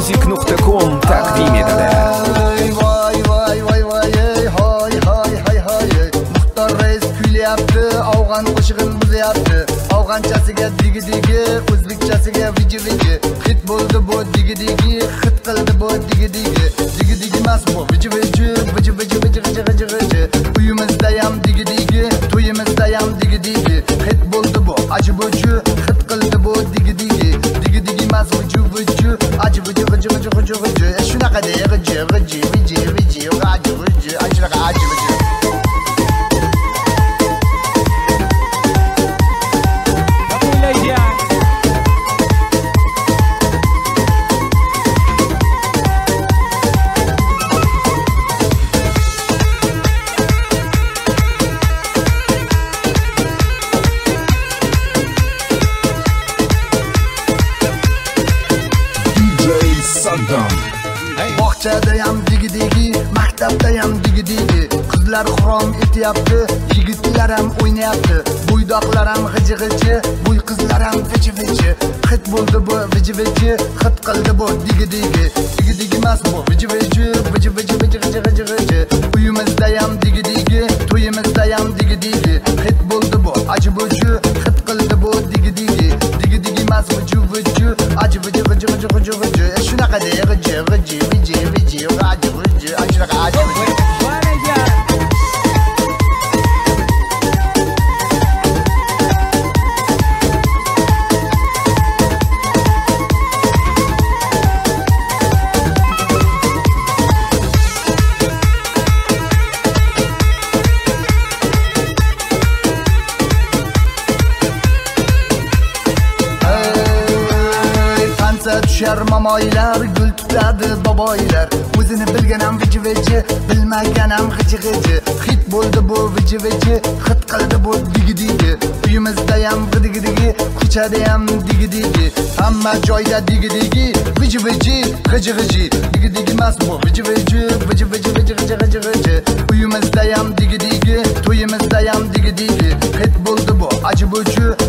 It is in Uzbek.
Music.com taqdim etadi. Voy voy voy voy hay hay hay hay Muxtor Reis kulyapti, Afg'on qo'shig'in buzyapti. Afg'onchasiga digi digi, o'zbekchasiga viji viji. Hit bo'ldi bu digi digi, hit qildi bu digi digi. Digi digi emas bu viji viji, viji viji viji viji viji viji. Uyimizda ham digi digi, to'yimizda ham digi digi. Hit bo'ldi bu aji buji, hit qildi bu digi digi. Digi digi emas viji viji, aji buji viji viji viji viji. Shunaqa deydi viji viji viji viji, aji buji, shunaqa aji buji. Bog'chada ham digi digi, maktabda ham digi digi. Qizlar xurom etyapti, yigitlar ham o'ynayapti. Bo'ydoqlar ham g'iji g'iji, bo'y qizlar ham viji viji. Hit bo'ldi bu viji viji, hit qildi bu digi digi. Digi digi emas bu viji viji, viji viji viji viji viji viji. Uyimizda ham digi digi, to'yimizda ham digi digi. Hit bo'ldi bu aji buji, hit qildi bu digi digi. Digi digi emas viji viji, aji viji viji viji viji viji. Shunaqa deydi viji viji viji viji, aji viji, shunaqa aji viji. Tushar mamoylar, gul tutadi boboylar. O'zini bilgan ham viji viji, bilmagan ham g'iji g'iji. Hit bo'ldi bu viji viji, hit qildi bu digi digi. Uyimizda ham digi digi, ko'chada ham digi digi. Hamma joyda digi digi, viji viji, g'iji g'iji. Digi digi emas bu viji viji, viji viji viji viji viji viji. Uyimizda ham digi digi, to'yimizda ham digi digi. Hit bo'ldi bu aji buji,